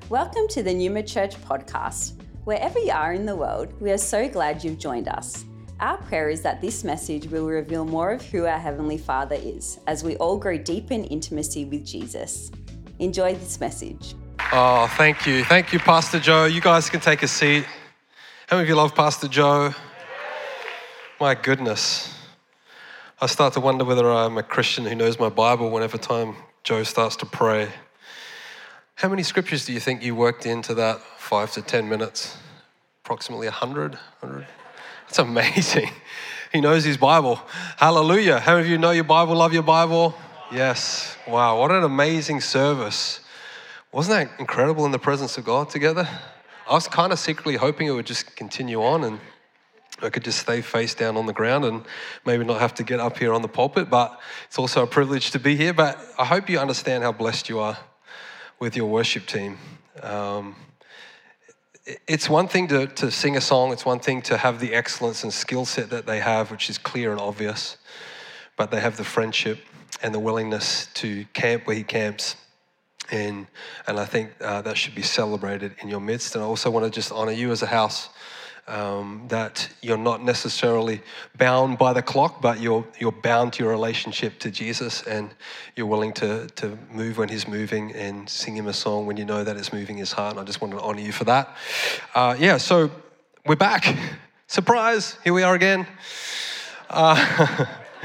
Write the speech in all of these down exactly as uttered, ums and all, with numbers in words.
Welcome to the Numa Church podcast. Wherever you are in the world, we are so glad you've joined us. Our prayer is that this message will reveal more of who our Heavenly Father is as we all grow deep in intimacy with Jesus. Enjoy this message. Oh, thank you. Thank you, Pastor Joe. You guys can take a seat. How many of you love Pastor Joe? My goodness. I start to wonder whether I'm a Christian who knows my Bible whenever time Joe starts to pray. How many scriptures do you think you worked into that five to ten minutes? Approximately a hundred? hundred? That's amazing. He knows his Bible. Hallelujah. How many of you know your Bible, love your Bible? Yes. Wow, what an amazing service. Wasn't that incredible in the presence of God together? I was kind of secretly hoping it would just continue on and I could just stay face down on the ground and maybe not have to get up here on the pulpit, but it's also a privilege to be here. But I hope you understand how blessed you are with your worship team. Um, it's one thing to, to sing a song, it's one thing to have the excellence and skill set that they have, which is clear and obvious, but they have the friendship and the willingness to camp where he camps. And, and I think uh, that should be celebrated in your midst. And I also want to just honor you as a house, um, that you're not necessarily bound by the clock, but you're you're bound to your relationship to Jesus, and you're willing to to move when he's moving and sing him a song when you know that it's moving his heart. And I just want to honor you for that. Uh, yeah, so we're back. Surprise, here we are again. Uh,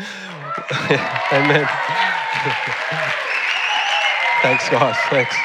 amen. Thanks, guys. Thanks.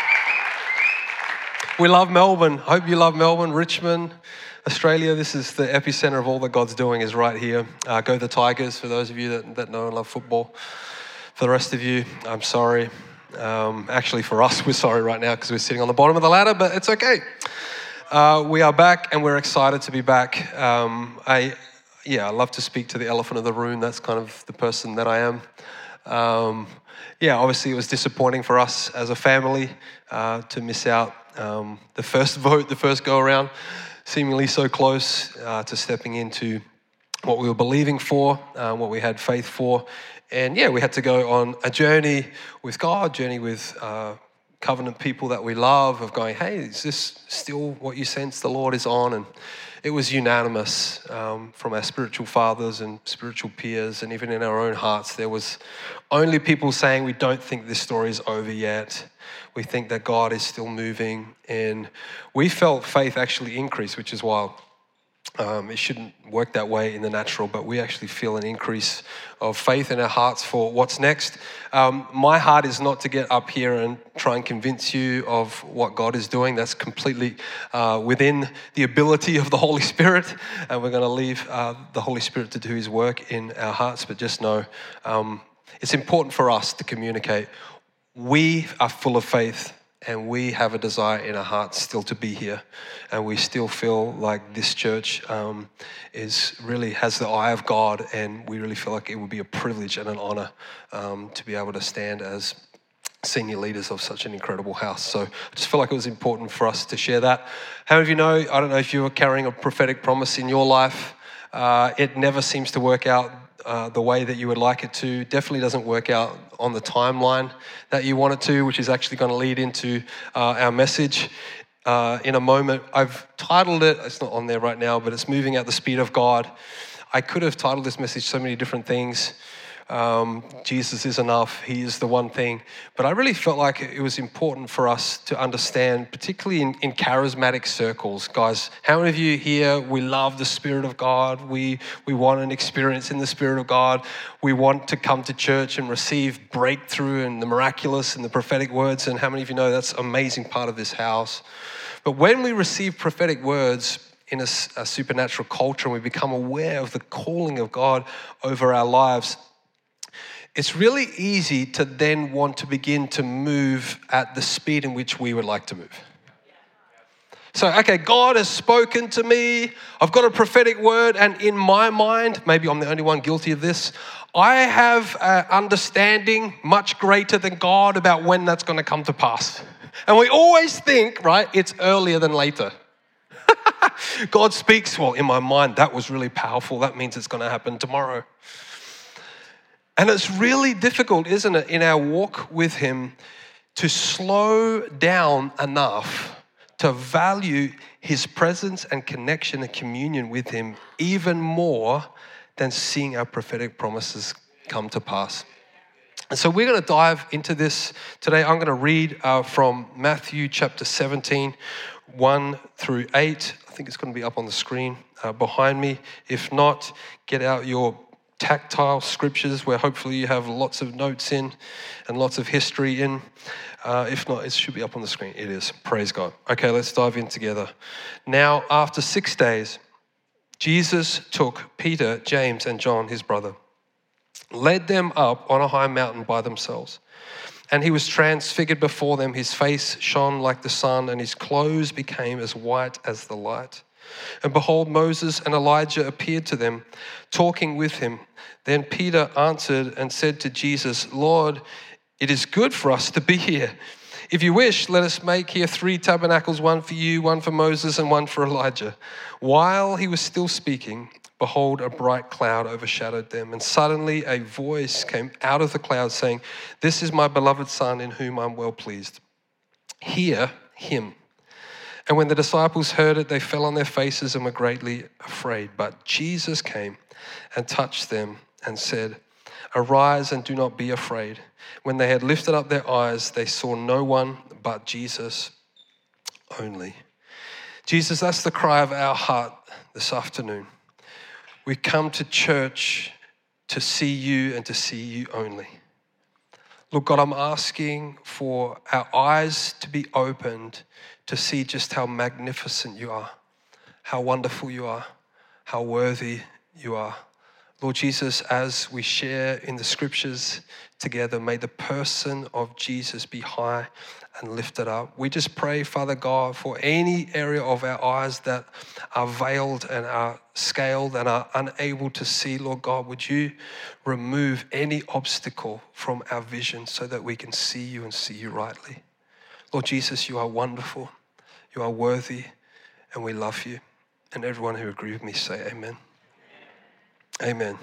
We love Melbourne. I hope you love Melbourne, Richmond, Australia. This is the epicenter of all that God's doing is right here. Uh, go the Tigers, for those of you that, that know and love football. For the rest of you, I'm sorry. Um, actually, for us, we're sorry right now because we're sitting on the bottom of the ladder, but it's okay. Uh, we are back and we're excited to be back. Um, I, yeah, I love to speak to the elephant in the room. That's kind of the person that I am. Um, Yeah, obviously it was disappointing for us as a family uh, to miss out um, the first vote, the first go around, seemingly so close uh, to stepping into what we were believing for, uh, what we had faith for. And yeah, we had to go on a journey with God, journey with uh, covenant people that we love, of going, hey, is this still what you sense the Lord is on? And it was unanimous um, from our spiritual fathers and spiritual peers, and even in our own hearts, there was only people saying, we don't think this story is over yet. We think that God is still moving. And we felt faith actually increase, which is wild. Um, it shouldn't work that way in the natural, but we actually feel an increase of faith in our hearts for what's next. Um, my heart is not to get up here and try and convince you of what God is doing. That's completely uh, within the ability of the Holy Spirit, and we're going to leave uh, the Holy Spirit to do his work in our hearts. But just know um, it's important for us to communicate. We are full of faith. And we have a desire in our hearts still to be here. And we still feel like this church um, is really has the eye of God. And we really feel like it would be a privilege and an honor um, to be able to stand as senior leaders of such an incredible house. So I just feel like it was important for us to share that. How many of you know, I don't know if you're carrying a prophetic promise in your life. Uh, it never seems to work out Uh, the way that you would like it to. Definitely doesn't work out on the timeline that you want it to, which is actually going to lead into uh, our message uh, in a moment. I've titled it, it's not on there right now, but it's Moving at the Speed of God. I could have titled this message so many different things. Um, Jesus is enough, he is the one thing. But I really felt like it was important for us to understand, particularly in, in charismatic circles. Guys, how many of you here, we love the Spirit of God. We, we want an experience in the Spirit of God. We want to come to church and receive breakthrough and the miraculous and the prophetic words. And how many of you know that's an amazing part of this house? But when we receive prophetic words in a, a supernatural culture and we become aware of the calling of God over our lives, it's really easy to then want to begin to move at the speed in which we would like to move. So, okay, God has spoken to me. I've got a prophetic word, and in my mind, maybe I'm the only one guilty of this, I have an understanding much greater than God about when that's going to come to pass. And we always think, right, it's earlier than later. God speaks, well, in my mind, that was really powerful. That means it's going to happen tomorrow. And it's really difficult, isn't it, in our walk with him to slow down enough to value his presence and connection and communion with him even more than seeing our prophetic promises come to pass. And so we're going to dive into this today. I'm going to read uh, from Matthew chapter seventeen, one through eight. I think it's going to be up on the screen uh, behind me. If not, get out your tactile scriptures where hopefully you have lots of notes in and lots of history in. Uh, if not, it should be up on the screen. It is. Praise God. Okay, let's dive in together. Now, after six days, Jesus took Peter, James, and John, his brother, led them up on a high mountain by themselves. And he was transfigured before them. His face shone like the sun, and his clothes became as white as the light. And behold, Moses and Elijah appeared to them, talking with him. Then Peter answered and said to Jesus, Lord, it is good for us to be here. If you wish, let us make here three tabernacles, one for you, one for Moses, and one for Elijah. While he was still speaking, behold, a bright cloud overshadowed them. And suddenly a voice came out of the cloud saying, this is my beloved Son in whom I'm well pleased. Hear him. And when the disciples heard it, they fell on their faces and were greatly afraid. But Jesus came and touched them and said, arise and do not be afraid. When they had lifted up their eyes, they saw no one but Jesus only. Jesus, that's the cry of our heart this afternoon. We come to church to see you and to see you only. Look, God, I'm asking for our eyes to be opened to see just how magnificent you are, how wonderful you are, how worthy you are. Lord Jesus, as we share in the scriptures together, may the person of Jesus be high and lifted up. We just pray, Father God, for any area of our eyes that are veiled and are scaled and are unable to see, Lord God, would you remove any obstacle from our vision so that we can see you and see you rightly. Lord Jesus, you are wonderful, you are worthy, and we love you. And everyone who agrees with me say amen. Amen.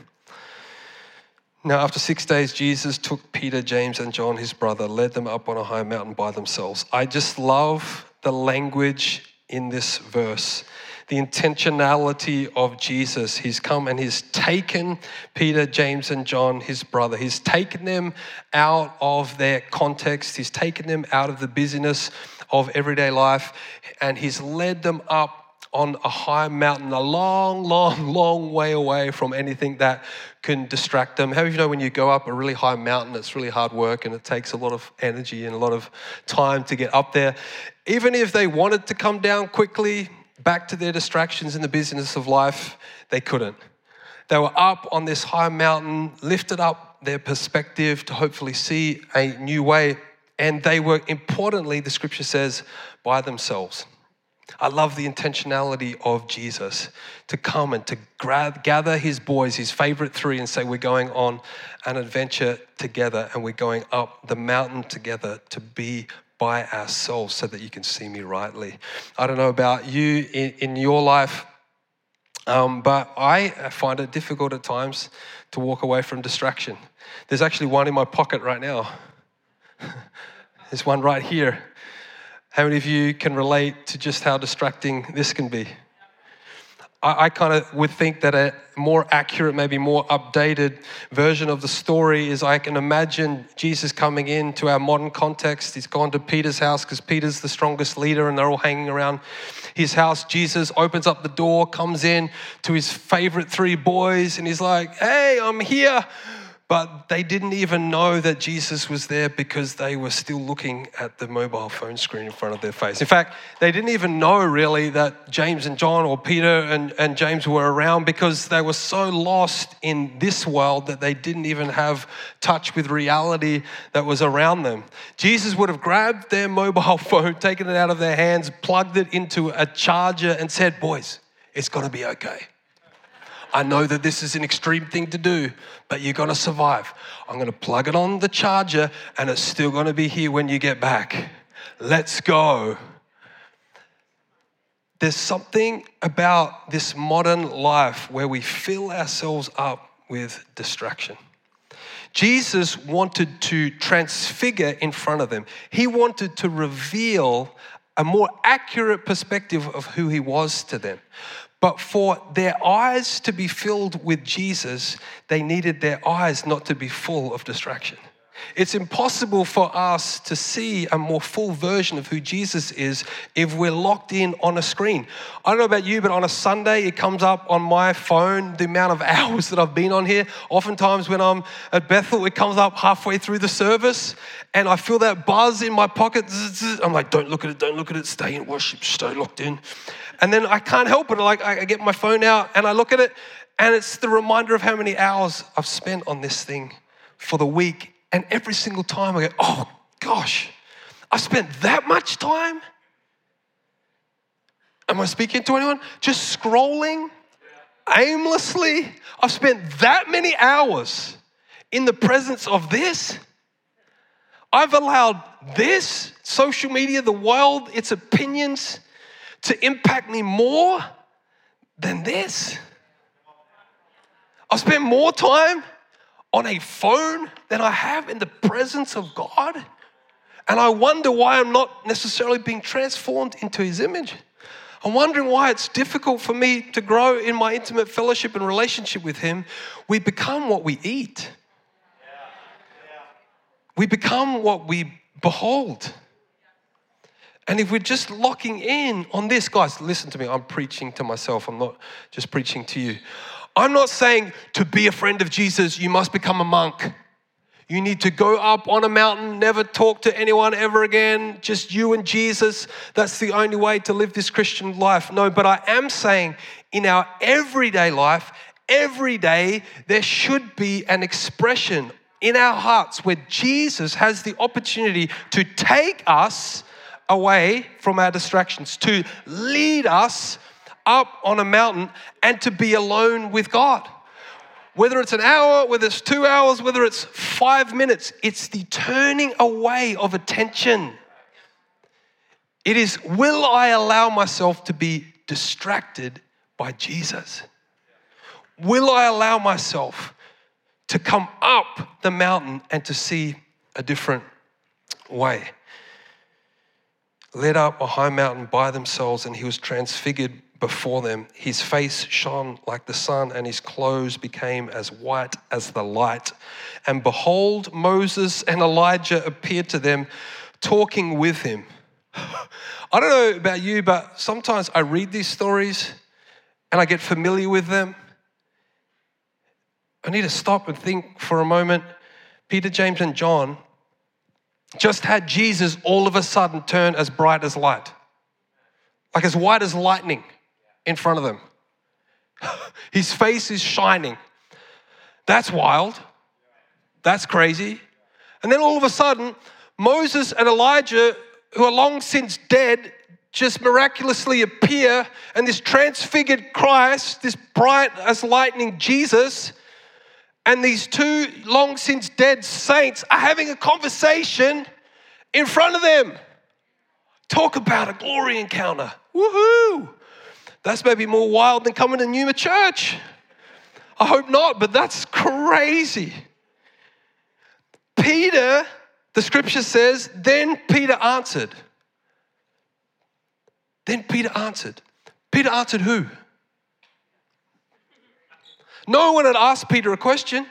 Now, after six days, Jesus took Peter, James, and John, his brother, led them up on a high mountain by themselves. I just love the language in this verse, the intentionality of Jesus. He's come and he's taken Peter, James, and John, his brother. He's taken them out of their context. He's taken them out of the busyness of everyday life, and he's led them up on a high mountain, a long, long, long way away from anything that can distract them. How do you know when you go up a really high mountain, it's really hard work and it takes a lot of energy and a lot of time to get up there. Even if they wanted to come down quickly, back to their distractions in the business of life, they couldn't. They were up on this high mountain, lifted up their perspective to hopefully see a new way. And they were, importantly, the scripture says, by themselves. I love the intentionality of Jesus to come and to grab, gather his boys, his favorite three, and say, we're going on an adventure together and we're going up the mountain together to be by ourselves so that you can see me rightly. I don't know about you in, in your life, um, but I find it difficult at times to walk away from distraction. There's actually one in my pocket right now. There's one right here. How many of you can relate to just how distracting this can be? I, I kind of would think that a more accurate, maybe more updated version of the story is I can imagine Jesus coming into our modern context. He's gone to Peter's house because Peter's the strongest leader and they're all hanging around his house. Jesus opens up the door, comes in to his favorite three boys, and he's like, hey, I'm here. But they didn't even know that Jesus was there because they were still looking at the mobile phone screen in front of their face. In fact, they didn't even know really that James and John or Peter and, and James were around because they were so lost in this world that they didn't even have touch with reality that was around them. Jesus would have grabbed their mobile phone, taken it out of their hands, plugged it into a charger and said, boys, it's going to be okay. I know that this is an extreme thing to do, but you're going to survive. I'm going to plug it on the charger and it's still going to be here when you get back. Let's go. There's something about this modern life where we fill ourselves up with distraction. Jesus wanted to transfigure in front of them. He wanted to reveal a more accurate perspective of who he was to them. But for their eyes to be filled with Jesus, they needed their eyes not to be full of distraction. It's impossible for us to see a more full version of who Jesus is if we're locked in on a screen. I don't know about you, but on a Sunday, it comes up on my phone, the amount of hours that I've been on here. Oftentimes when I'm at Bethel, it comes up halfway through the service, and I feel that buzz in my pocket. I'm like, don't look at it, don't look at it, stay in worship, stay locked in. And then I can't help it. Like, I get my phone out and I look at it, and it's the reminder of how many hours I've spent on this thing for the week. And every single time I go, oh gosh, I spent that much time? Am I speaking to anyone? Just scrolling aimlessly? I've spent that many hours in the presence of this? I've allowed this, social media, the world, its opinions, to impact me more than this? I've spent more time on a phone than I have in the presence of God. And I wonder why I'm not necessarily being transformed into his image. I'm wondering why it's difficult for me to grow in my intimate fellowship and relationship with him. We become what we eat. We become what we behold. And if we're just locking in on this, guys, listen to me, I'm preaching to myself. I'm not just preaching to you. I'm not saying to be a friend of Jesus, you must become a monk. You need to go up on a mountain, never talk to anyone ever again, just you and Jesus. That's the only way to live this Christian life. No, but I am saying in our everyday life, every day, there should be an expression in our hearts where Jesus has the opportunity to take us away from our distractions, to lead us up on a mountain and to be alone with God. Whether it's an hour, whether it's two hours, whether it's five minutes, it's the turning away of attention. It is, will I allow myself to be distracted by Jesus? Will I allow myself to come up the mountain and to see a different way? Led up a high mountain by themselves, and he was transfigured before them. His face shone like the sun, and his clothes became as white as the light. And behold, Moses and Elijah appeared to them, talking with him. I don't know about you, but sometimes I read these stories and I get familiar with them. I need to stop and think for a moment. Peter, James, and John just had Jesus all of a sudden turn as bright as light, like as white as lightning in front of them. His face is shining. That's wild. That's crazy. And then all of a sudden, Moses and Elijah, who are long since dead, just miraculously appear, and this transfigured Christ, this bright as lightning Jesus, and these two long since dead saints are having a conversation in front of them. Talk about a glory encounter. Woohoo! That's maybe more wild than coming to Numa Church. I hope not, but that's crazy. Peter, the scripture says, then Peter answered. Then Peter answered. Peter answered who? No one had asked Peter a question.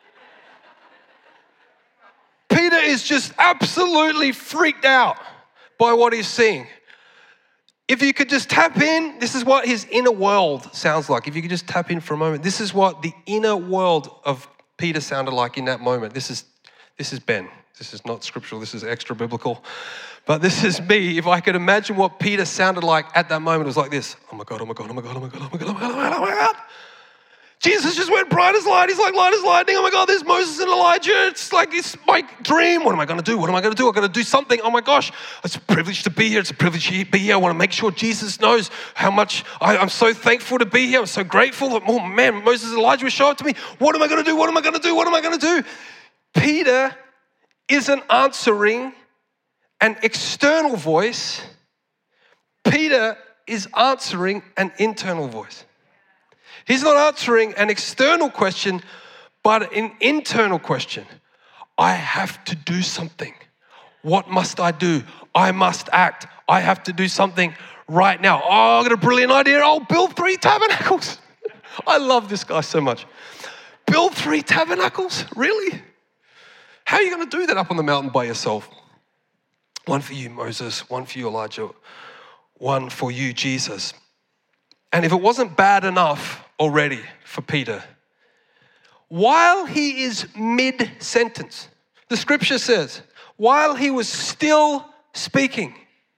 Peter is just absolutely freaked out by what he's seeing. If you could just tap in, this is what his inner world sounds like. If you could just tap in for a moment, this is what the inner world of Peter sounded like in that moment. This is, this is Ben. This is not scriptural, this is extra biblical. But this is me. If I could imagine what Peter sounded like at that moment, it was like this. Oh my God, oh my God, oh my God, oh my God, oh my God, oh my God, oh my God, oh my God. Jesus just went bright as light. He's like light as lightning. Oh my God, there's Moses and Elijah. It's like, it's my dream. What am I going to do? What am I going to do? I've got to do something. Oh my gosh, it's a privilege to be here. It's a privilege to be here. I want to make sure Jesus knows how much I, I'm so thankful to be here. I'm so grateful that, oh man, Moses and Elijah will show up to me. What am I going to do? What am I going to do? What am I going to do? Peter isn't answering an external voice. Peter is answering an internal voice. He's not answering an external question, but an internal question. I have to do something. What must I do? I must act. I have to do something right now. Oh, I've got a brilliant idea. I'll build three tabernacles. I love this guy so much. Build three tabernacles? Really? How are you going to do that up on the mountain by yourself? One for you, Moses. One for you, Elijah. One for you, Jesus. And if it wasn't bad enough already for Peter, while he is mid-sentence, the scripture says, while he was still speaking,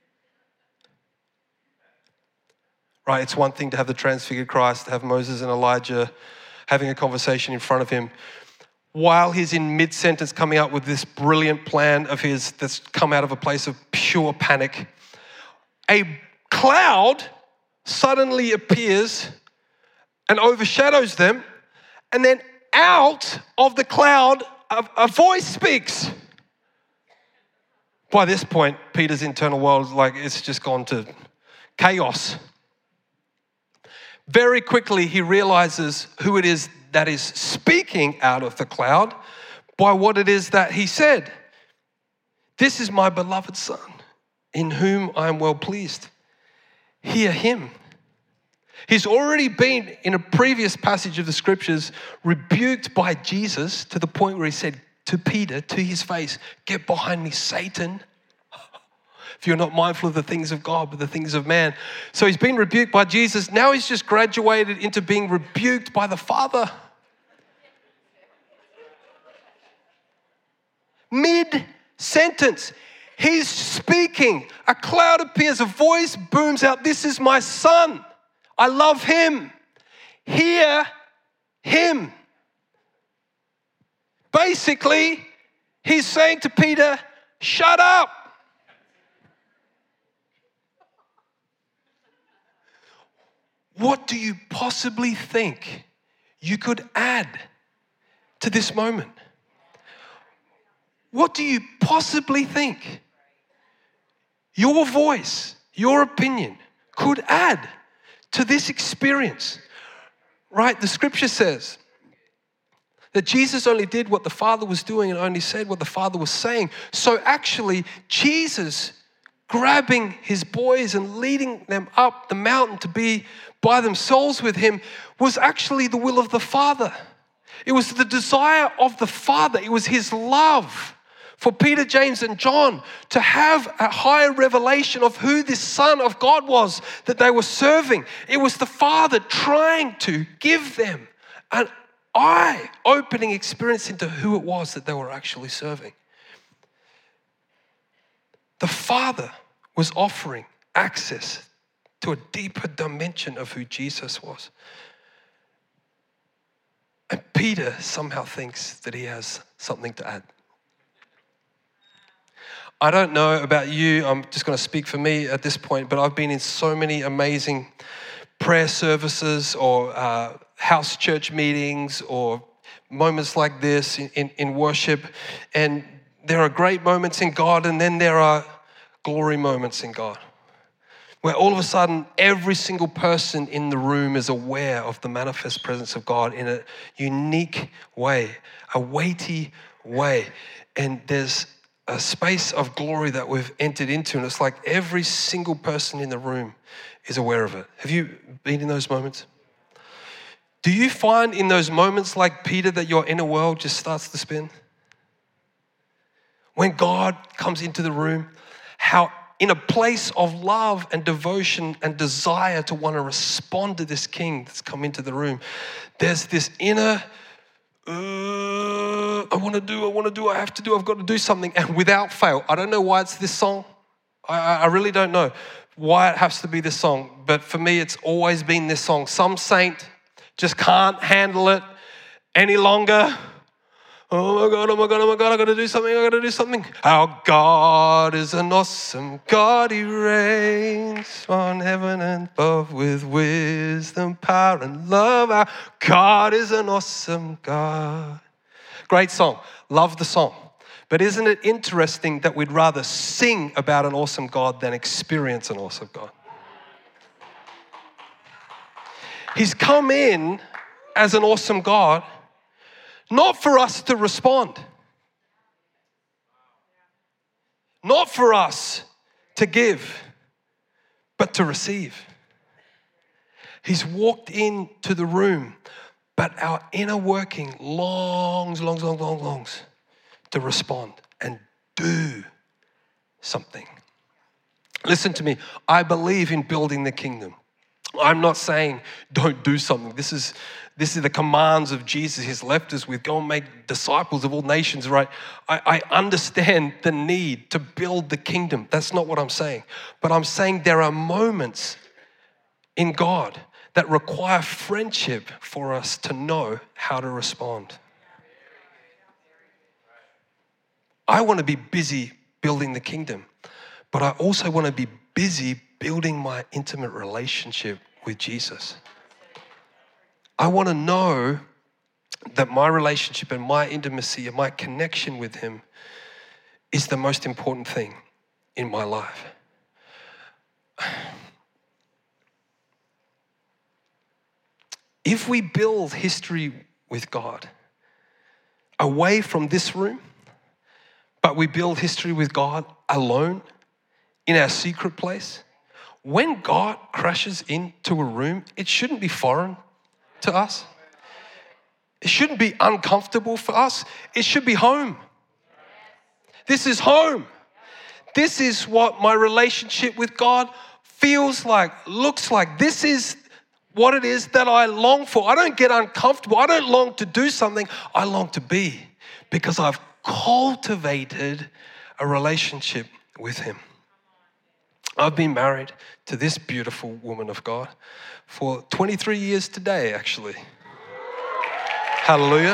right, it's one thing to have the transfigured Christ, to have Moses and Elijah having a conversation in front of him. While he's in mid-sentence coming up with this brilliant plan of his that's come out of a place of pure panic, a cloud suddenly appears and overshadows them, and then out of the cloud, a, a voice speaks. By this point, Peter's internal world, like, it's just gone to chaos. Very quickly, he realizes who it is that is speaking out of the cloud by what it is that he said. This is my beloved Son, in whom I am well pleased. Hear him. He's already been, in a previous passage of the scriptures, rebuked by Jesus to the point where he said to Peter, to his face, get behind me, Satan. If you're not mindful of the things of God, but the things of man. So he's been rebuked by Jesus. Now he's just graduated into being rebuked by the Father. Mid-sentence, he's speaking. A cloud appears, a voice booms out, this is my Son. I love him. Hear him. Basically, he's saying to Peter, shut up. What do you possibly think you could add to this moment? What do you possibly think your voice, your opinion could add to this experience? Right? The scripture says that Jesus only did what the Father was doing and only said what the Father was saying. So actually, Jesus grabbing his boys and leading them up the mountain to be by themselves with him was actually the will of the Father. It was the desire of the Father. It was his love for Peter, James, and John to have a higher revelation of who this Son of God was that they were serving. It was the Father trying to give them an eye-opening experience into who it was that they were actually serving. The Father was offering access to a deeper dimension of who Jesus was. And Peter somehow thinks that he has something to add. I don't know about you, I'm just going to speak for me at this point, but I've been in so many amazing prayer services or uh, house church meetings or moments like this in, in, in worship. And there are great moments in God, and then there are glory moments in God, where all of a sudden every single person in the room is aware of the manifest presence of God in a unique way, a weighty way. And there's a space of glory that we've entered into, and it's like every single person in the room is aware of it. Have you been in those moments? Do you find in those moments like Peter that your inner world just starts to spin? When God comes into the room, how in a place of love and devotion and desire to want to respond to this King that's come into the room, there's this inner, uh, I want to do, I want to do, I have to do, I've got to do something. And without fail, I don't know why it's this song. I, I really don't know why it has to be this song. But for me, it's always been this song. Some saint just can't handle it any longer. Oh my God, oh my God, oh my God, I gotta do something, I gotta do something. Our God is an awesome God. He reigns on heaven and above with wisdom, power, and love. Our God is an awesome God. Great song. Love the song. But isn't it interesting that we'd rather sing about an awesome God than experience an awesome God? He's come in as an awesome God, not for us to respond. Not for us to give. but to receive. He's walked into the room, but our inner working longs, longs, longs, longs, longs to respond and do something. Listen to me. I believe in building the kingdom. I'm not saying don't do something. This is this is the commands of Jesus. He's left us with go and make disciples of all nations, right? I, I understand the need to build the kingdom. That's not what I'm saying. But I'm saying there are moments in God that require friendship for us to know how to respond. I want to be busy building the kingdom, but I also want to be busy building my intimate relationship with Jesus. I want to know that my relationship and my intimacy and my connection with him is the most important thing in my life. If we build history with God away from this room, but we build history with God alone in our secret place, when God crashes into a room, it shouldn't be foreign to us. It shouldn't be uncomfortable for us. It should be home. This is home. This is what my relationship with God feels like, looks like. This is what it is that I long for. I don't get uncomfortable. I don't long to do something. I long to be, because I've cultivated a relationship with him. I've been married to this beautiful woman of God for twenty-three years today, actually. Hallelujah.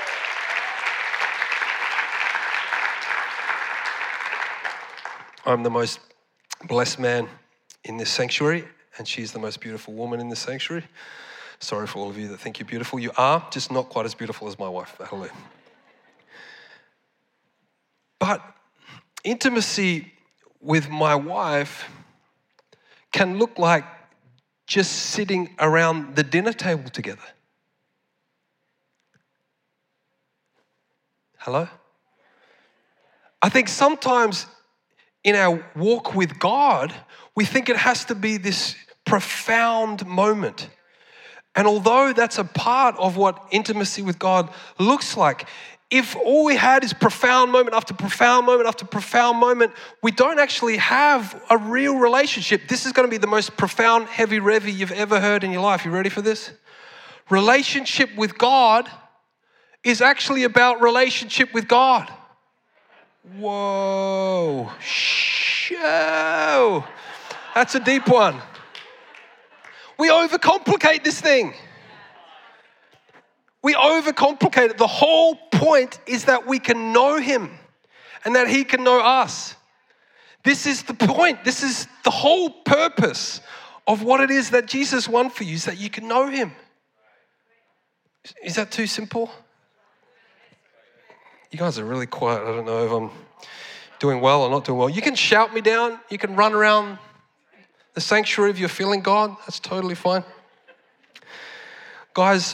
I'm the most blessed man in this sanctuary, and she's the most beautiful woman in this sanctuary. Sorry for all of you that think you're beautiful. You are, just not quite as beautiful as my wife. Hallelujah. But intimacy with my wife can look like just sitting around the dinner table together. Hello? I think sometimes in our walk with God, we think it has to be this profound moment. And although that's a part of what intimacy with God looks like, if all we had is profound moment after profound moment after profound moment, we don't actually have a real relationship. This is going to be the most profound, heavy revy you've ever heard in your life. You ready for this? Relationship with God is actually about relationship with God. Whoa. Show. That's a deep one. We overcomplicate this thing. We overcomplicate it. The whole point is that we can know him and that he can know us. This is the point. This is the whole purpose of what it is that Jesus won for you, is that you can know him. Is that too simple? You guys are really quiet. I don't know if I'm doing well or not doing well. You can shout me down. You can run around the sanctuary if you're feeling God. That's totally fine. Guys,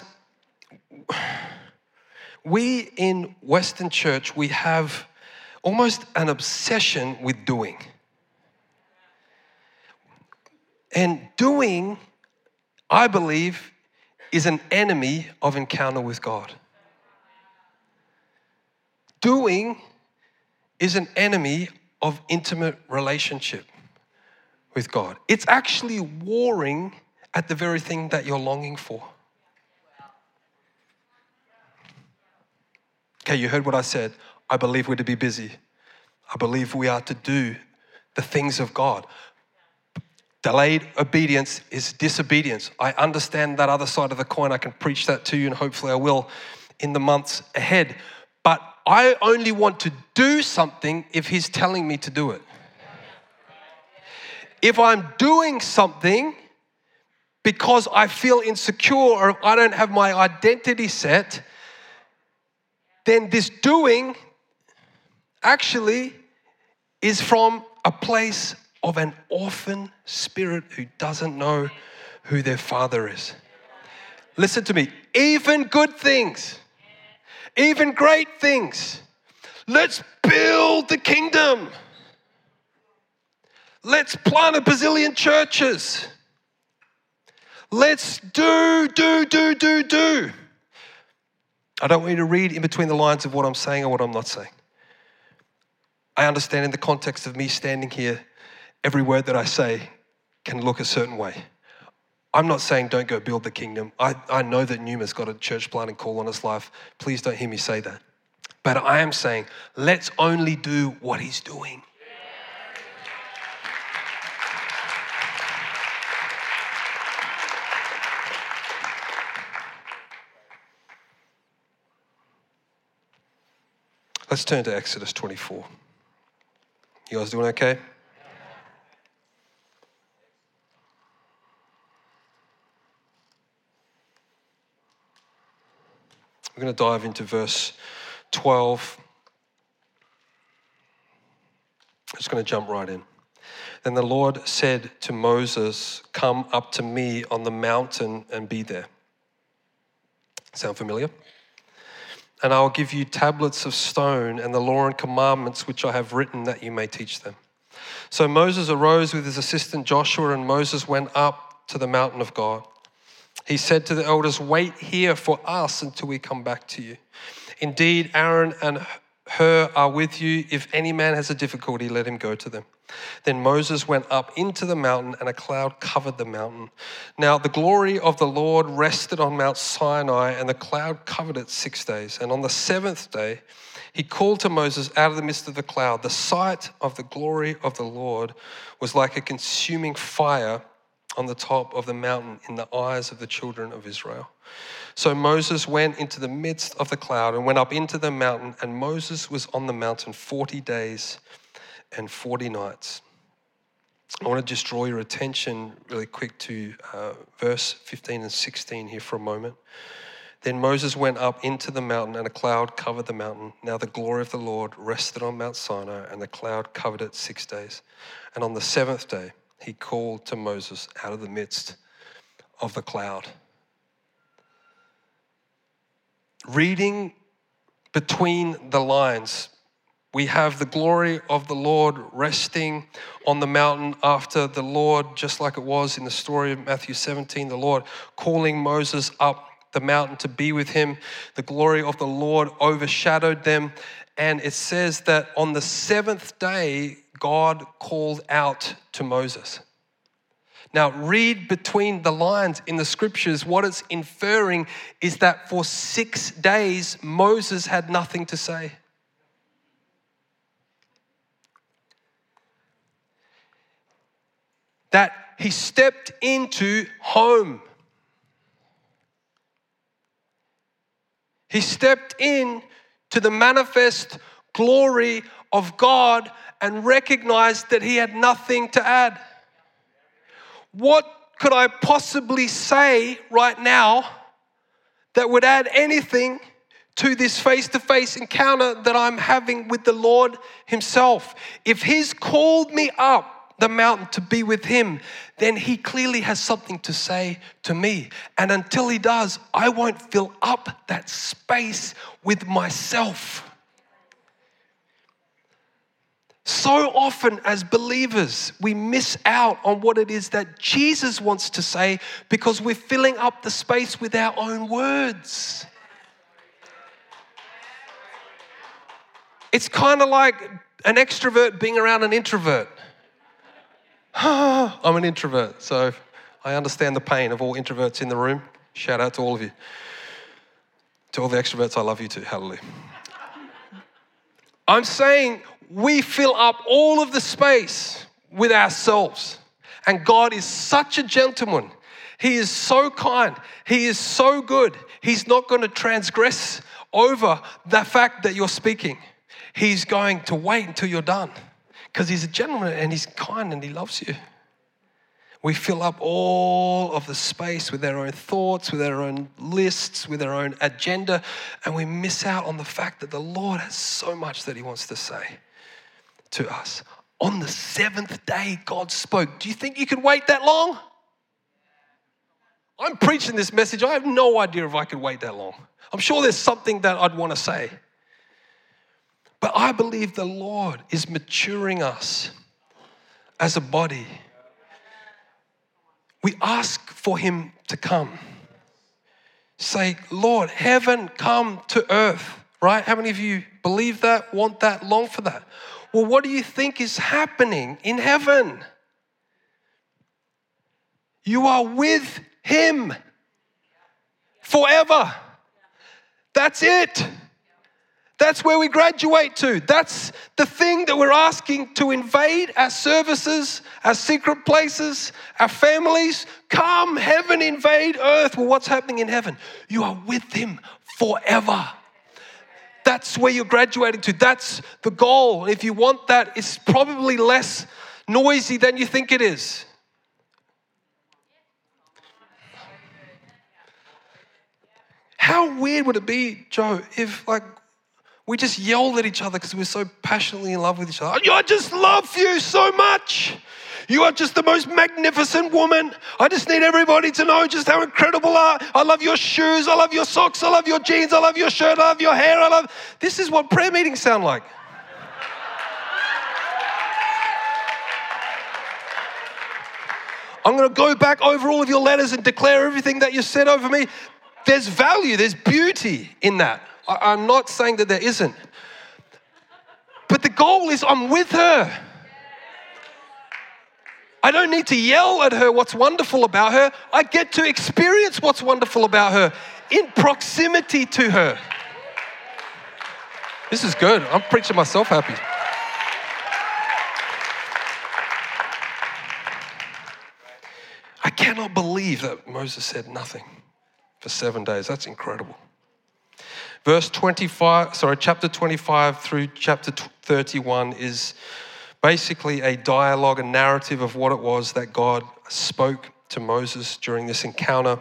we in Western Church, we have almost an obsession with doing. And doing, I believe, is an enemy of encounter with God. Doing is an enemy of intimate relationship with God. It's actually warring at the very thing that you're longing for. Okay, you heard what I said. I believe we're to be busy. I believe we are to do the things of God. Delayed obedience is disobedience. I understand that other side of the coin. I can preach that to you, and hopefully I will in the months ahead. But I only want to do something if he's telling me to do it. If I'm doing something because I feel insecure or I don't have my identity set, then this doing actually is from a place of an orphan spirit who doesn't know who their father is. Listen to me. Even good things, even great things, let's build the kingdom. Let's plant a bazillion churches. Let's do, do, do, do, do. I don't want you to read in between the lines of what I'm saying or what I'm not saying. I understand in the context of me standing here, every word that I say can look a certain way. I'm not saying don't go build the kingdom. I, I know that Numa's got a church planting call on his life. Please don't hear me say that. But I am saying, let's only do what he's doing. Let's turn to Exodus twenty-four. You guys doing okay? We're going to dive into verse twelve. I'm just going to jump right in. Then the Lord said to Moses, "Come up to me on the mountain and be there." Sound familiar? "And I'll give you tablets of stone and the law and commandments which I have written that you may teach them." So Moses arose with his assistant Joshua, and Moses went up to the mountain of God. He said to the elders, "Wait here for us until we come back to you. Indeed, Aaron and Hur are with you. If any man has a difficulty, let him go to them." Then Moses went up into the mountain, and a cloud covered the mountain. Now the glory of the Lord rested on Mount Sinai, and the cloud covered it six days. And on the seventh day, he called to Moses out of the midst of the cloud. The sight of the glory of the Lord was like a consuming fire on the top of the mountain in the eyes of the children of Israel. So Moses went into the midst of the cloud and went up into the mountain, and Moses was on the mountain forty days and forty nights. I want to just draw your attention really quick to uh, verse fifteen and sixteen here for a moment. Then Moses went up into the mountain, and a cloud covered the mountain. Now the glory of the Lord rested on Mount Sinai, and the cloud covered it six days. And on the seventh day, he called to Moses out of the midst of the cloud. Reading between the lines, we have the glory of the Lord resting on the mountain after the Lord, just like it was in the story of Matthew seventeen, the Lord calling Moses up the mountain to be with him. The glory of the Lord overshadowed them. And it says that on the seventh day, God called out to Moses. Now, read between the lines in the scriptures. What it's inferring is that for six days, Moses had nothing to say. That he stepped into home. He stepped in to the manifest glory of God and recognized that he had nothing to add. What could I possibly say right now that would add anything to this face-to-face encounter that I'm having with the Lord himself? If he's called me up the mountain to be with him, then he clearly has something to say to me. And until he does, I won't fill up that space with myself. So often as believers, we miss out on what it is that Jesus wants to say because we're filling up the space with our own words. It's kind of like an extrovert being around an introvert. I'm an introvert, so I understand the pain of all introverts in the room. Shout out to all of you. To all the extroverts, I love you too. Hallelujah. I'm saying we fill up all of the space with ourselves. And God is such a gentleman. He is so kind. He is so good. He's not going to transgress over the fact that you're speaking. He's going to wait until you're done. Because he's a gentleman and he's kind and he loves you. We fill up all of the space with our own thoughts, with our own lists, with our own agenda, and we miss out on the fact that the Lord has so much that he wants to say to us. On the seventh day, God spoke. Do you think you could wait that long? I'm preaching this message. I have no idea if I could wait that long. I'm sure there's something that I'd want to say. But I believe the Lord is maturing us as a body. We ask for him to come. Say, Lord, heaven come to earth, right? How many of you believe that, want that, long for that? Well, what do you think is happening in heaven? You are with him forever. That's it. That's where we graduate to. That's the thing that we're asking to invade our services, our secret places, our families. Come, heaven, invade earth. Well, what's happening in heaven? You are with him forever. That's where you're graduating to. That's the goal. If you want that, it's probably less noisy than you think it is. How weird would it be, Joe, if like we just yelled at each other because we're so passionately in love with each other? I just love you so much. You are just the most magnificent woman. I just need everybody to know just how incredible you are. I love your shoes. I love your socks. I love your jeans. I love your shirt. I love your hair. I love. This is what prayer meetings sound like. I'm going to go back over all of your letters and declare everything that you said over me. There's value. There's beauty in that. I'm not saying that there isn't. But the goal is I'm with her. I don't need to yell at her what's wonderful about her. I get to experience what's wonderful about her in proximity to her. This is good. I'm preaching myself happy. I cannot believe that Moses said nothing for seven days. That's incredible. Verse twenty-five, sorry, chapter twenty-five through chapter thirty-one is basically a dialogue, a narrative of what it was that God spoke to Moses during this encounter.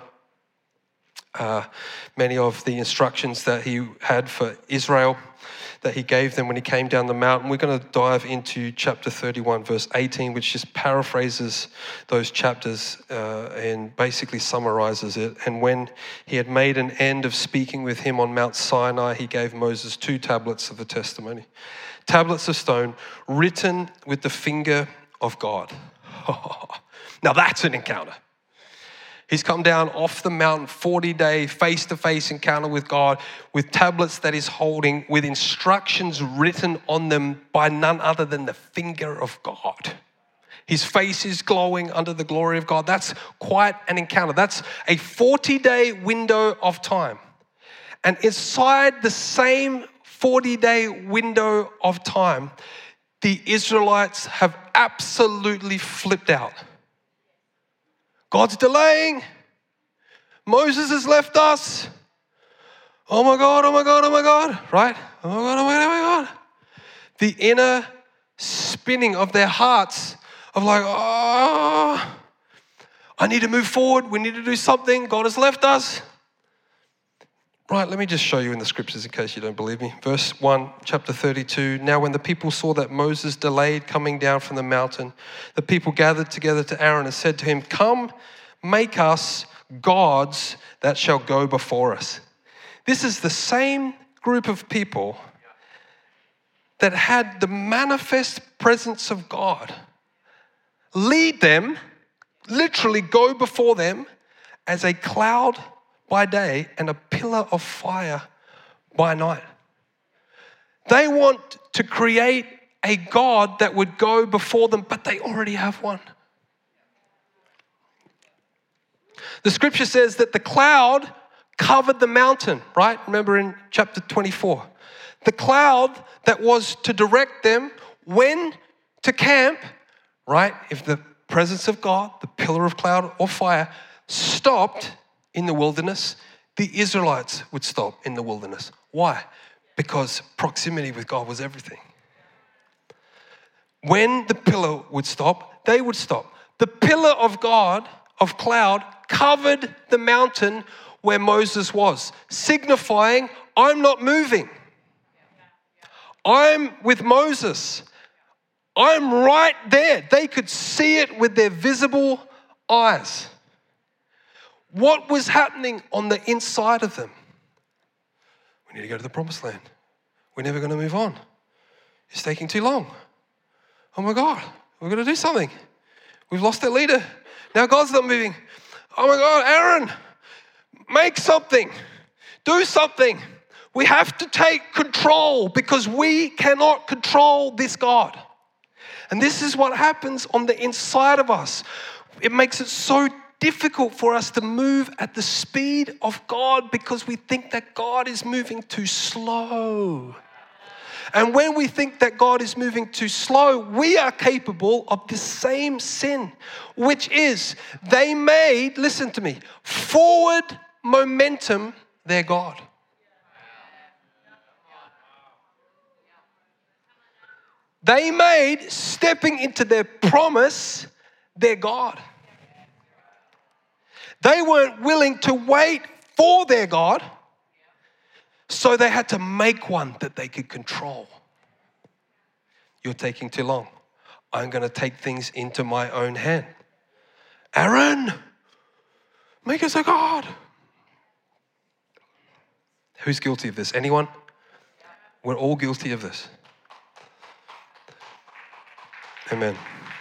Uh, many of the instructions that he had for Israel, that he gave them when he came down the mountain. We're going to dive into chapter thirty-one, verse eighteen, which just paraphrases those chapters uh, and basically summarizes it. And when he had made an end of speaking with him on Mount Sinai, he gave Moses two tablets of the testimony. Tablets of stone written with the finger of God. Now that's an encounter. He's come down off the mountain, forty-day face-to-face encounter with God, with tablets that he's holding, with instructions written on them by none other than the finger of God. His face is glowing under the glory of God. That's quite an encounter. That's a forty-day window of time. And inside the same forty-day window of time, the Israelites have absolutely flipped out. God's delaying. Moses has left us. Oh my God, oh my God, oh my God, right? Oh my God, oh my God, oh my God. The inner spinning of their hearts of like, oh, I need to move forward. We need to do something. God has left us. Right, let me just show you in the scriptures in case you don't believe me. Verse one, chapter thirty-two. Now when the people saw that Moses delayed coming down from the mountain, the people gathered together to Aaron and said to him, come, make us gods that shall go before us. This is the same group of people that had the manifest presence of God lead them, literally go before them as a cloud by day and a pillar of fire by night. They want to create a God that would go before them, but they already have one. The scripture says that the cloud covered the mountain, right? Remember in chapter twenty-four. The cloud that was to direct them when to camp, right? If the presence of God, the pillar of cloud or fire, stopped in the wilderness, the Israelites would stop in the wilderness. Why? Because proximity with God was everything. When the pillar would stop, they would stop. The pillar of God, of cloud, covered the mountain where Moses was, signifying, I'm not moving. I'm with Moses. I'm right there. They could see it with their visible eyes. What was happening on the inside of them? We need to go to the promised land. We're never going to move on. It's taking too long. Oh my God, We've got to do something. We've lost their leader. Now God's not moving. Oh my God, Aaron, make something. Do something. We have to take control because we cannot control this God. And this is what happens on the inside of us. It makes it so difficult for us to move at the speed of God because we think that God is moving too slow. And when we think that God is moving too slow, we are capable of the same sin, which is they made, listen to me, forward momentum their God. They made stepping into their promise their God. They weren't willing to wait for their God, so they had to make one that they could control. You're taking too long. I'm going to take things into my own hand. Aaron, make us a God. Who's guilty of this? Anyone? We're all guilty of this. Amen.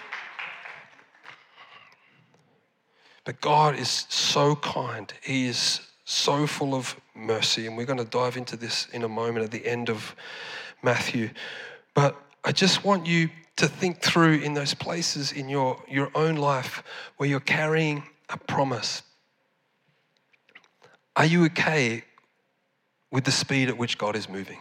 But God is so kind. He is so full of mercy. And we're going to dive into this in a moment at the end of Matthew. But I just want you to think through in those places in your, your own life where you're carrying a promise. Are you okay with the speed at which God is moving?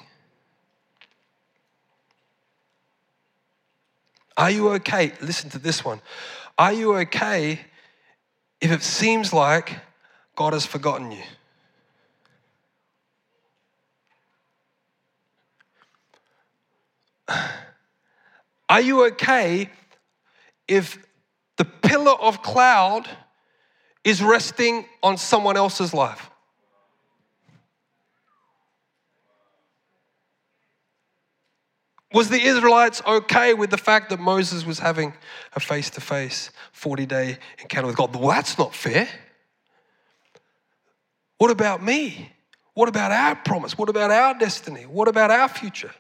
Are you okay? Listen to this one. Are you okay if it seems like God has forgotten you? Are you okay if the pillar of cloud is resting on someone else's life? Was the Israelites okay with the fact that Moses was having a face-to-face forty-day encounter with God? Well, that's not fair. What about me? What about our promise? What about our destiny? What about our future?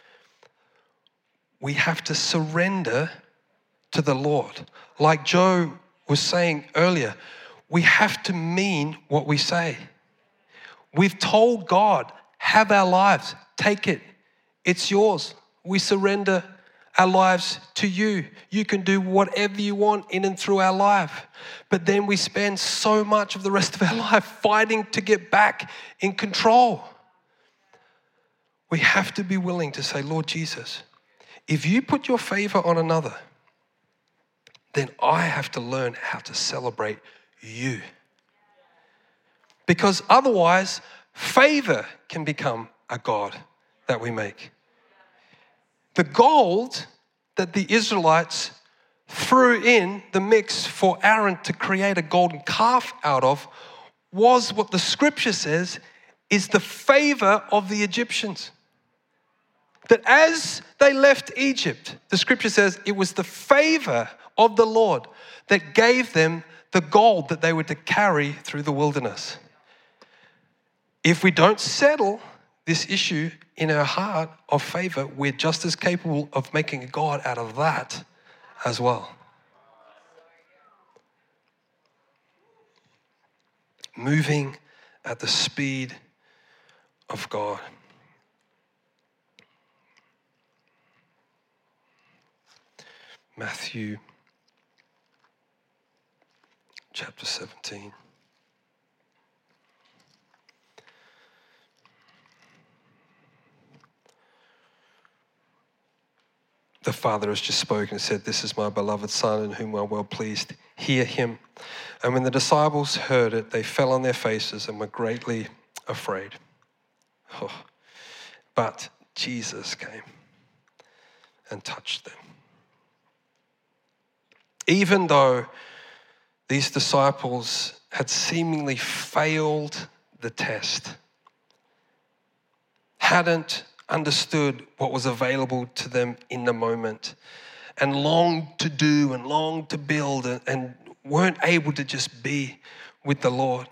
We have to surrender to the Lord. Like Joe was saying earlier, we have to mean what we say. We've told God, have our lives, take it, it's yours. We surrender our lives to you. You can do whatever you want in and through our life. But then we spend so much of the rest of our life fighting to get back in control. We have to be willing to say, Lord Jesus, if you put your favor on another, then I have to learn how to celebrate you. Because otherwise, favor can become a God that we make. The gold that the Israelites threw in the mix for Aaron to create a golden calf out of was what the scripture says is the favor of the Egyptians. That as they left Egypt, the scripture says it was the favor of the Lord that gave them the gold that they were to carry through the wilderness. If we don't settle this issue in our heart of favor, we're just as capable of making a God out of that as well. Moving at the speed of God. Matthew chapter seventeen. The Father has just spoken and said, "This is my beloved Son in whom I'm well pleased. Hear him." And when the disciples heard it, they fell on their faces and were greatly afraid. Oh. But Jesus came and touched them. Even though these disciples had seemingly failed the test, hadn't understood what was available to them in the moment, and longed to do and longed to build and, and weren't able to just be with the Lord,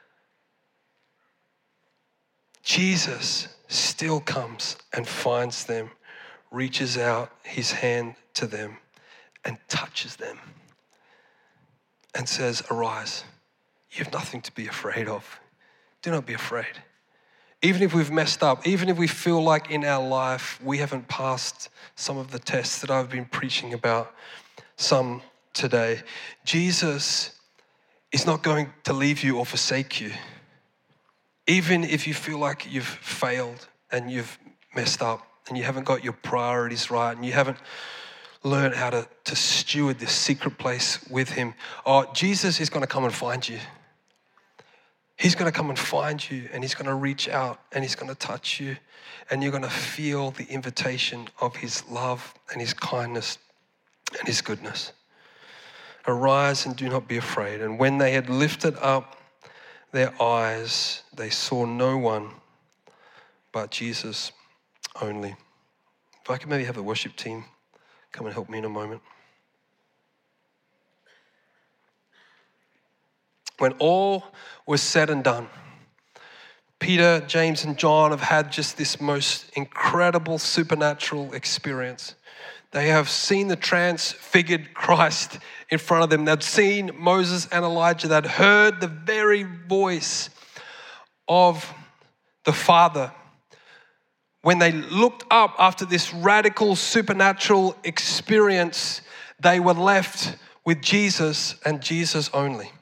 Jesus still comes and finds them, reaches out his hand to them, and touches them and says, arise. You have nothing to be afraid of. Do not be afraid. Even if we've messed up, even if we feel like in our life we haven't passed some of the tests that I've been preaching about, some today, Jesus is not going to leave you or forsake you. Even if you feel like you've failed and you've messed up and you haven't got your priorities right and you haven't learned how to, to steward this secret place with him, oh, Jesus is going to come and find you. He's going to come and find you, and he's going to reach out and he's going to touch you, and you're going to feel the invitation of his love and his kindness and his goodness. Arise and do not be afraid. And when they had lifted up their eyes, they saw no one but Jesus only. If I could maybe have the worship team come and help me in a moment. When all was said and done, Peter, James, and John have had just this most incredible supernatural experience. They have seen the transfigured Christ in front of them. They'd seen Moses and Elijah. They'd heard the very voice of the Father. When they looked up after this radical supernatural experience, they were left with Jesus and Jesus only.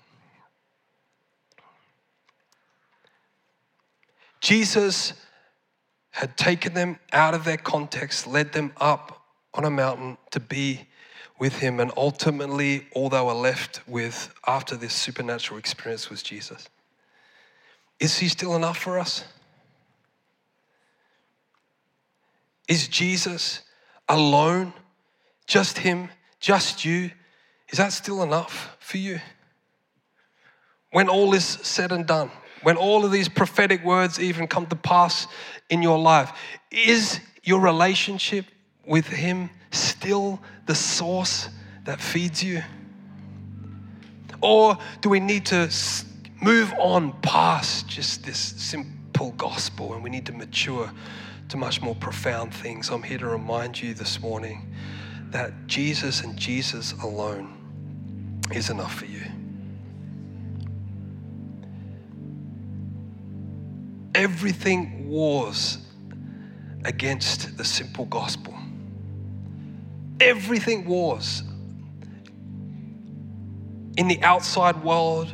Jesus had taken them out of their context, led them up on a mountain to be with him, and ultimately all they were left with after this supernatural experience was Jesus. Is he still enough for us? Is Jesus alone, just him, just you? Is that still enough for you? When all is said and done, when all of these prophetic words even come to pass in your life, is your relationship with him still the source that feeds you? Or do we need to move on past just this simple gospel and we need to mature to much more profound things? I'm here to remind you this morning that Jesus and Jesus alone is enough for you. Everything wars against the simple gospel. Everything wars in the outside world,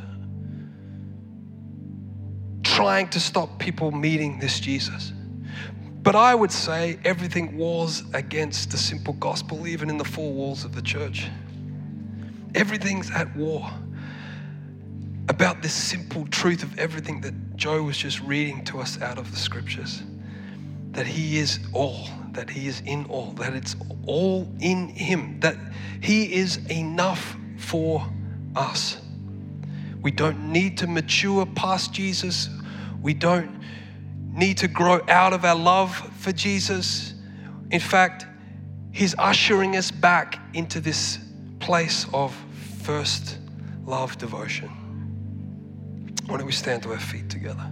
trying to stop people meeting this Jesus. But I would say everything wars against the simple gospel, even in the four walls of the church. Everything's at war about this simple truth of everything that Joe was just reading to us out of the scriptures. That he is all, that he is in all, that it's all in him, that he is enough for us. We don't need to mature past Jesus. We don't need to grow out of our love for Jesus. In fact, he's ushering us back into this place of first love devotion. Why don't we stand to our feet together?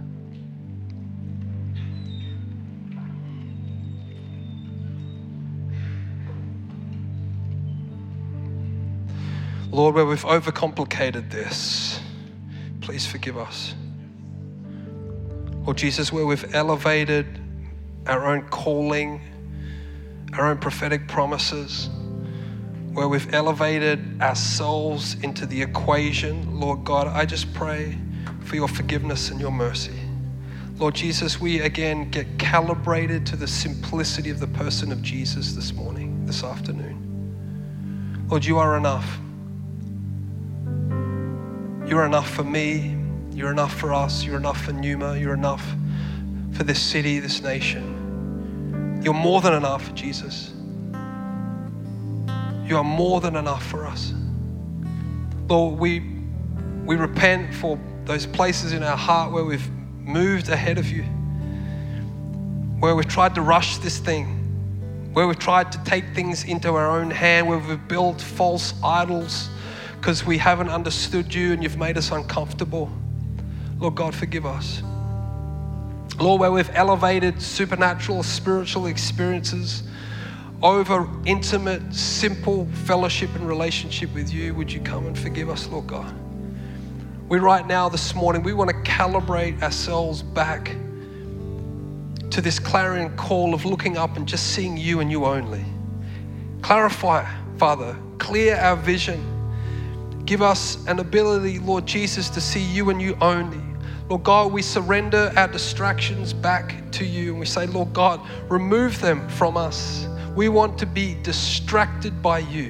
Lord, where we've overcomplicated this, please forgive us. Lord Jesus, where we've elevated our own calling, our own prophetic promises, where we've elevated ourselves into the equation, Lord God, I just pray for your forgiveness and your mercy. Lord Jesus, we again get calibrated to the simplicity of the person of Jesus this morning, this afternoon. Lord, you are enough. You're enough for me. You're enough for us. You're enough for Numa. You're enough for this city, this nation. You're more than enough, Jesus. You are more than enough for us. Lord, we, we repent for those places in our heart where we've moved ahead of you, where we've tried to rush this thing, where we've tried to take things into our own hand, where we've built false idols because we haven't understood you and you've made us uncomfortable. Lord God, forgive us. Lord, where we've elevated supernatural, spiritual experiences over intimate, simple fellowship and relationship with you, would you come and forgive us, Lord God? We right now this morning, we want to calibrate ourselves back to this clarion call of looking up and just seeing you and you only. Clarify, Father, clear our vision. Give us an ability, Lord Jesus, to see you and you only. Lord God, we surrender our distractions back to you and we say, Lord God, remove them from us. We want to be distracted by you.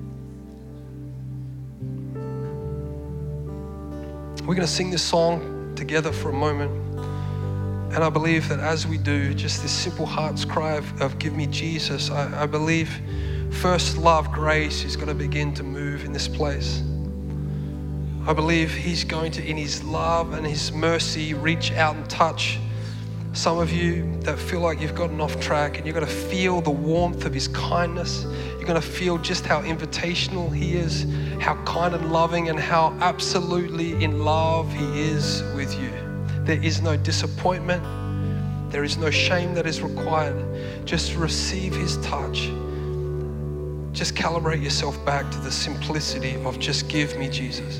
We're going to sing this song together for a moment. And I believe that as we do, just this simple heart's cry of, of give me Jesus, I, I believe first love, grace is going to begin to move in this place. I believe he's going to, in his love and his mercy, reach out and touch some of you that feel like you've gotten off track, and you're going to feel the warmth of his kindness. You're going to feel just how invitational he is, how kind and loving, and how absolutely in love he is with you. There is no disappointment. There is no shame that is required. Just receive his touch. Just calibrate yourself back to the simplicity of just give me Jesus.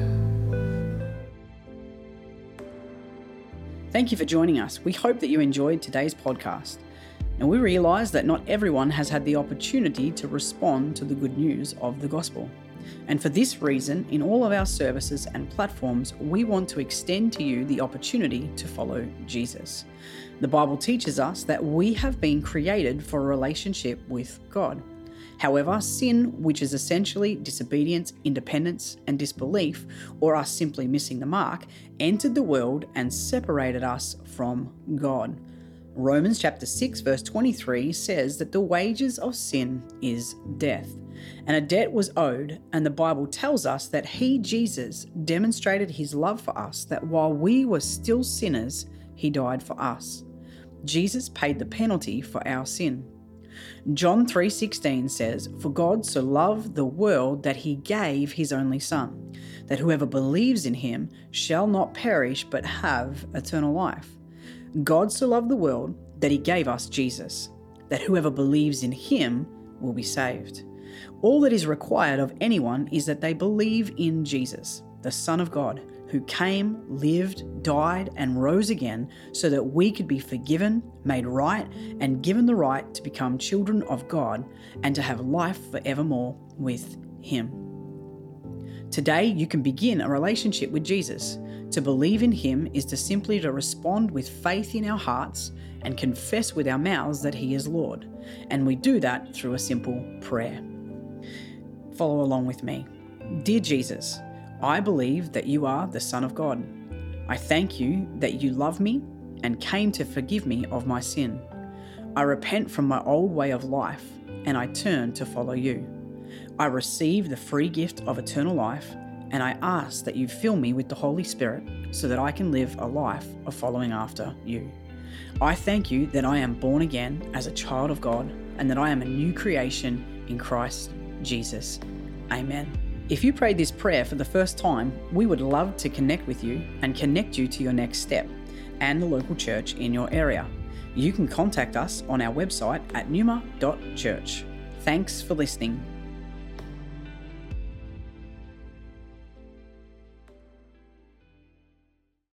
Thank you for joining us. We hope that you enjoyed today's podcast. And we realize that not everyone has had the opportunity to respond to the good news of the gospel. And for this reason, in all of our services and platforms, we want to extend to you the opportunity to follow Jesus. The Bible teaches us that we have been created for a relationship with God. However, sin, which is essentially disobedience, independence, and disbelief, or us simply missing the mark, entered the world and separated us from God. Romans chapter six verse twenty-three says that the wages of sin is death, and a debt was owed, and the Bible tells us that he, Jesus, demonstrated his love for us, that while we were still sinners, he died for us. Jesus paid the penalty for our sin. John three sixteen says, "For God so loved the world that he gave his only Son, that whoever believes in him shall not perish but have eternal life." God so loved the world that he gave us Jesus, that whoever believes in him will be saved. All that is required of anyone is that they believe in Jesus, the Son of God, who came, lived, died, and rose again so that we could be forgiven, made right, and given the right to become children of God and to have life forevermore with him. Today, you can begin a relationship with Jesus. To believe in him is to simply to respond with faith in our hearts and confess with our mouths that he is Lord. And we do that through a simple prayer. Follow along with me. Dear Jesus, I believe that you are the Son of God. I thank you that you love me and came to forgive me of my sin. I repent from my old way of life and I turn to follow you. I receive the free gift of eternal life, and I ask that you fill me with the Holy Spirit so that I can live a life of following after you. I thank you that I am born again as a child of God and that I am a new creation in Christ Jesus. Amen. If you prayed this prayer for the first time, we would love to connect with you and connect you to your next step and the local church in your area. You can contact us on our website at numa dot church. Thanks for listening.